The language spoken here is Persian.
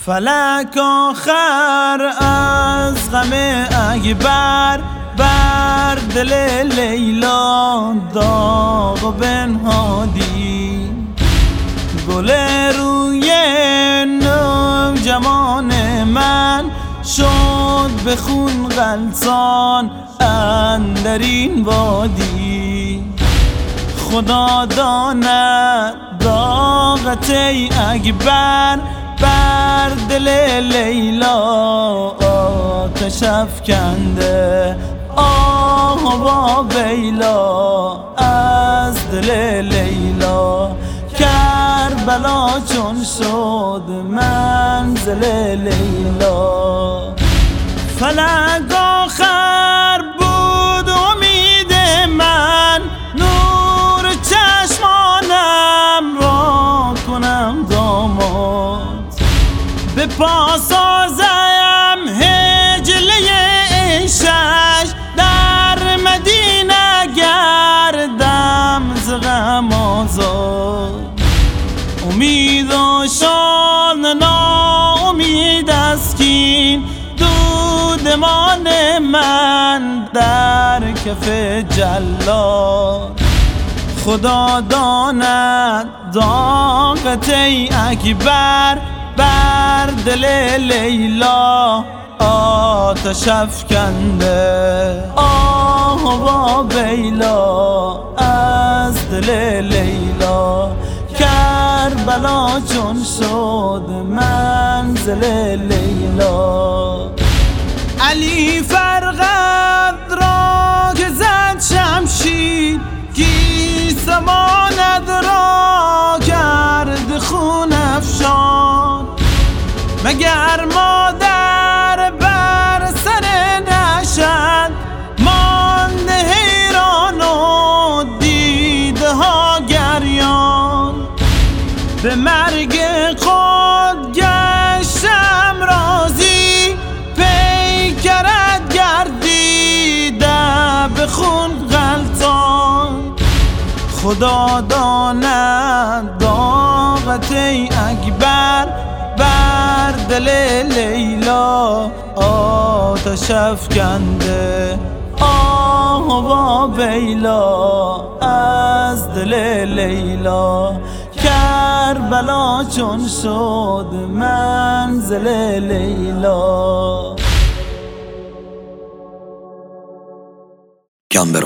فلک آخر از غم اکبر بر دل لیلا داغ و بنهادی. گل روی نوجوان من شد به خون غلطان اندرین وادی. خدا داند داغت ای اکبر بر دل لیلا آتش افکنده. آه با ویلا از دل لیلا کربلا چون شد منزل لیلا. فلک آخر بود امید من نور چشمانم را کنم داماد. به پا سازم هجله عشقش در مدینه گردم ز غم آزاد. امید و شان ناامید است کین دودمان من در کف جلاد. خدا داند داغت ای اکبر بر دل لیلا آتش افکنده. آه با ویلا از دل لیلا کربلا چون شد منزل لیلا. علی فرقد را که زد شمشیر گیسماند را کرد خون افشان. مگر مادر بر سر نشد مانده حیران و دیده ها گریان. به مرگ خود گشتم راضی پیکرت گردیده به خون غلطان. خدا داند داغت ای اکبر بر دل لیلا آتش افکنده. آه با ویلا از دل لیلا کربلا چون شد منزل لیلا. گمبرا